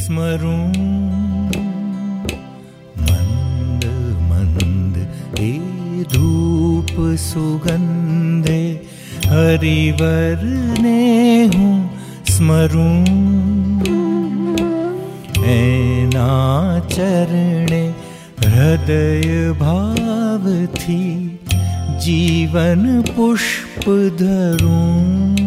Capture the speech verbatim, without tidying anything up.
स्मरूं मंद मंद ए धूप सुगंधे हरिवर ने हूँ स्मरूं एना चरणे हृदय भाव थी जीवन पुष्प धरूं।